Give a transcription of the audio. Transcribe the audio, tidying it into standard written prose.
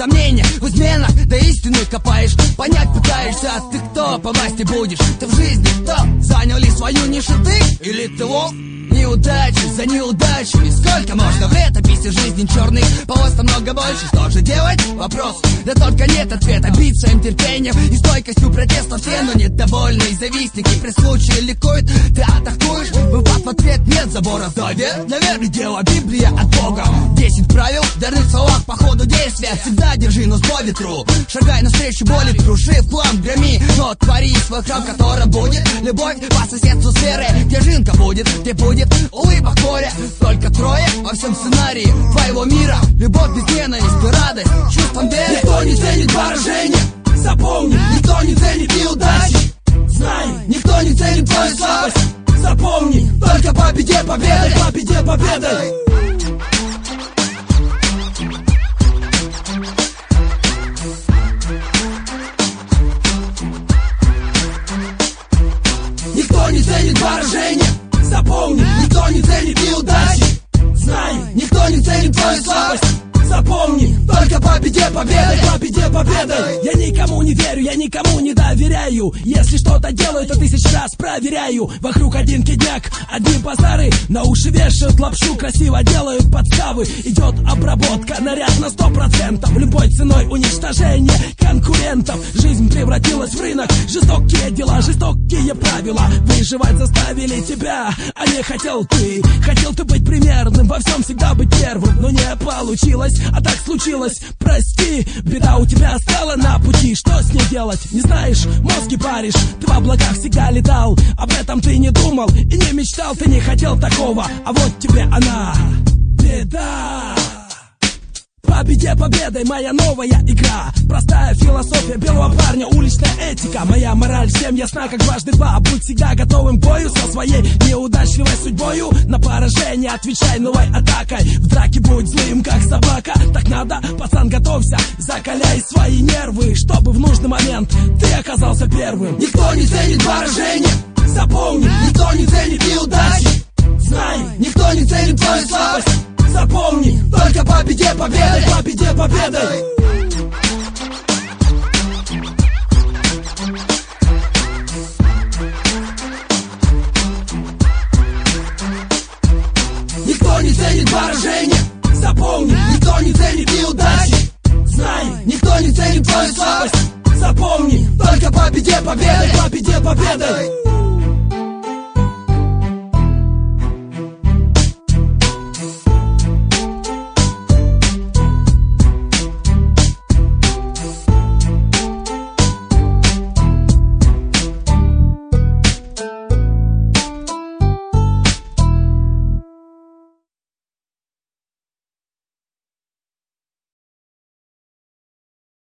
сомнения в изменах, да истину копаешь. Понять пытаешься, а ты кто по власти будешь? Ты в жизни кто? Занял ли свою нишу ты? Или ты волк? Неудачи за неудачами. Сколько можно в летописи жизни черных полос много больше. Что же делать? Вопрос. Да только нет ответа. Бить своим терпением и стойкостью протеста все, но недовольные завистники при случае ликуют. Ты атакуешь, выпад в ответ нет забора. Для веры дело Библия от Бога. 10 правил в дарных словах по ходу действия. Всегда держи нос по ветру. Шагай навстречу боли, круши в хлам, громи. Но твори свой храм, в котором будет любовь по соседству с верой. Где жинка будет, где будет улыбок море. Только трое во всем сценарии твоего мира. Любовь без ненависти, радость, чувством веры. Никто не ценит поражение, запомни. Никто не ценит неудачи, знай. Никто не ценит твою слабость, запомни. Только победе победой, победе победой. Никто не ценит поражение, запомни. Никто не ценит неудачи, знай. Никто не ценит твою слабость, запомни. Только победе победой, победе победой. Я никому не верю, я никому не доверяю. Если что-то делаю, то 1000 раз проверяю. Вокруг один кидняк, одни базары. На уши вешают лапшу, красиво делают подставы. Идет обработка, наряд на 100%. Любой ценой уничтожение конкурентов. Жизнь превратилась в рынок, жестокие дела, жестокие правила. Выживать заставили тебя, а не хотел ты. Хотел ты быть примерным, во всем всегда быть первым. Но не получилось, а так случилось. Прости, беда у тебя стала на пути. Что с ней делать, не знаешь, мозги паришь. Ты в облаках всегда летал, об этом ты не думал и не мечтал, ты не хотел такого. А вот тебе она, беда. Победе победой, моя новая игра. Простая философия белого парня, уличная этика. Моя мораль всем ясна, как дважды два. Будь всегда готовым к бою со своей неудачливой судьбою. На поражение отвечай новой атакой. В драке будь злым, как собака. Так надо, пацан, готовься, закаляй свои нервы, чтобы в нужный момент ты оказался первым. Никто не ценит поражение, запомни. Никто не ценит неудачи, знай. Никто не ценит твою слабость, запомни. Только победе победой, победе победой.